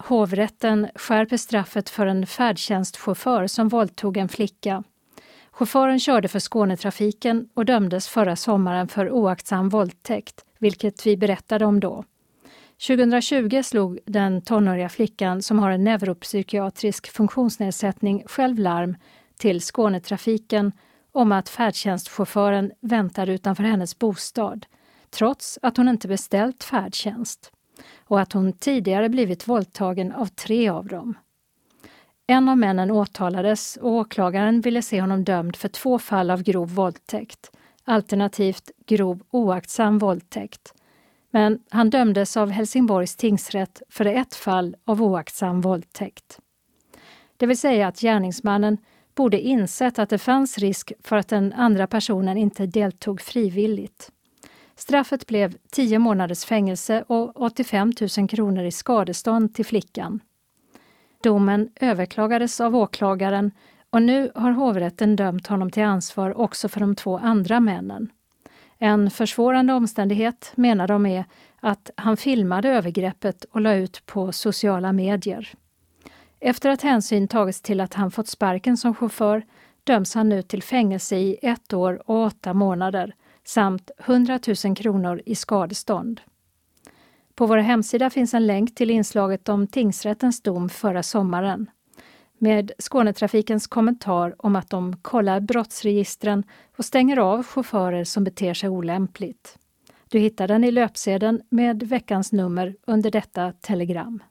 Hovrätten skärper straffet för en färdtjänstchaufför som våldtog en flicka. Chauffören körde för Skånetrafiken och dömdes förra sommaren för oaktsam våldtäkt, vilket vi berättade om då. 2020 slog den tonåriga flickan som har en neuropsykiatrisk funktionsnedsättning själv larm till Skånetrafiken om att färdtjänstchauffören väntade utanför hennes bostad, trots att hon inte beställt färdtjänst, och att hon tidigare blivit våldtagen av 3 av dem. En av männen åtalades och åklagaren ville se honom dömd för 2 fall av grov våldtäkt, alternativt grov oaktsam våldtäkt. Men han dömdes av Helsingborgs tingsrätt för 1 fall av oaktsam våldtäkt. Det vill säga att gärningsmannen borde insett att det fanns risk för att den andra personen inte deltog frivilligt. Straffet blev 10 månaders fängelse och 85 000 kronor i skadestånd till flickan. Domen överklagades av åklagaren och nu har hovrätten dömt honom till ansvar också för de 2 andra männen. En försvårande omständighet menar de är att han filmade övergreppet och la ut på sociala medier. Efter att hänsyn tagits till att han fått sparken som chaufför döms han nu till fängelse i 1 år och 8 månader samt 100 000 kronor i skadestånd. På vår hemsida finns en länk till inslaget om tingsrättens dom förra sommaren, med Skånetrafikens kommentar om att de kollar brottsregistren och stänger av chaufförer som beter sig olämpligt. Du hittar den i löpsedeln med veckans nummer under detta telegram.